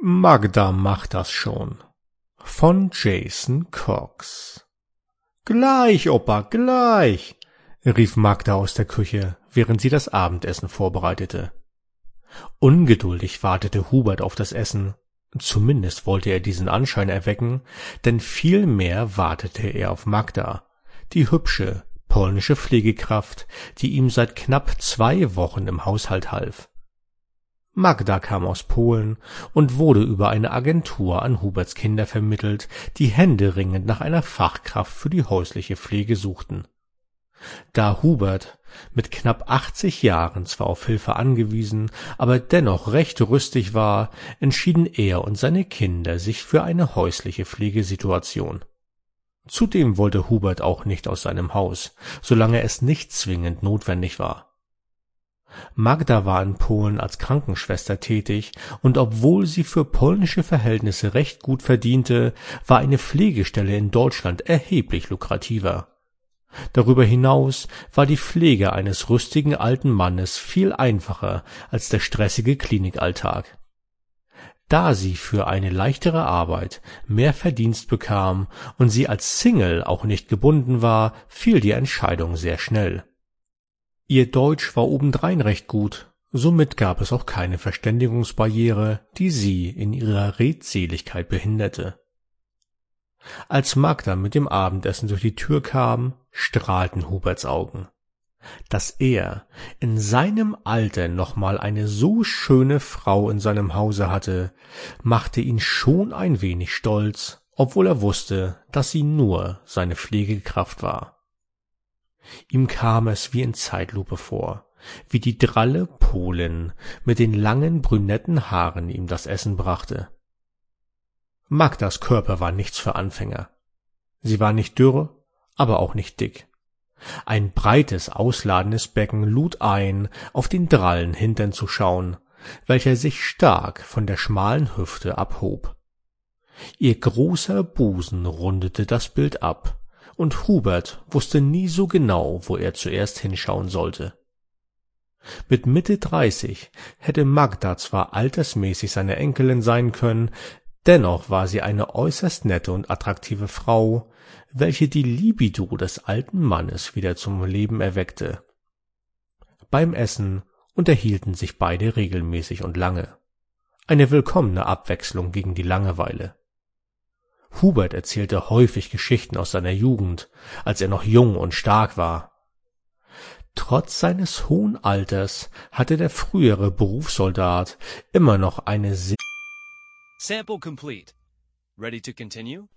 Magda macht das schon. Von Jason Cox. »Gleich, Opa, gleich«, rief Magda aus der Küche, während sie das Abendessen vorbereitete. Ungeduldig wartete Hubert auf das Essen. Zumindest wollte er diesen Anschein erwecken, denn vielmehr wartete er auf Magda, die hübsche, polnische Pflegekraft, die ihm seit knapp 2 Wochen im Haushalt half. Magda kam aus Polen und wurde über eine Agentur an Huberts Kinder vermittelt, die händeringend nach einer Fachkraft für die häusliche Pflege suchten. Da Hubert mit knapp 80 Jahren zwar auf Hilfe angewiesen, aber dennoch recht rüstig war, entschieden er und seine Kinder sich für eine häusliche Pflegesituation. Zudem wollte Hubert auch nicht aus seinem Haus, solange es nicht zwingend notwendig war. Magda war in Polen als Krankenschwester tätig, und obwohl sie für polnische Verhältnisse recht gut verdiente, war eine Pflegestelle in Deutschland erheblich lukrativer. Darüber hinaus war die Pflege eines rüstigen alten Mannes viel einfacher als der stressige Klinikalltag. Da sie für eine leichtere Arbeit mehr Verdienst bekam und sie als Single auch nicht gebunden war, fiel die Entscheidung sehr schnell. Ihr Deutsch war obendrein recht gut, somit gab es auch keine Verständigungsbarriere, die sie in ihrer Redseligkeit behinderte. Als Magda mit dem Abendessen durch die Tür kam, strahlten Huberts Augen. Dass er in seinem Alter noch mal eine so schöne Frau in seinem Hause hatte, machte ihn schon ein wenig stolz, obwohl er wusste, dass sie nur seine Pflegekraft war. Ihm kam es wie in Zeitlupe vor, wie die dralle Polin mit den langen brünetten Haaren ihm das Essen brachte. Magdas Körper war nichts für Anfänger. Sie war nicht dürr, aber auch nicht dick. Ein breites, ausladendes Becken lud ein, auf den drallen Hintern zu schauen, welcher sich stark von der schmalen Hüfte abhob. Ihr großer Busen rundete das Bild ab, und Hubert wusste nie so genau, wo er zuerst hinschauen sollte. Mit Mitte 30 hätte Magda zwar altersmäßig seine Enkelin sein können, dennoch war sie eine äußerst nette und attraktive Frau, welche die Libido des alten Mannes wieder zum Leben erweckte. Beim Essen unterhielten sich beide regelmäßig und lange. Eine willkommene Abwechslung gegen die Langeweile. Hubert erzählte häufig Geschichten aus seiner Jugend, als er noch jung und stark war. Trotz seines hohen Alters hatte der frühere Berufssoldat immer noch eine Sample complete. Ready to continue?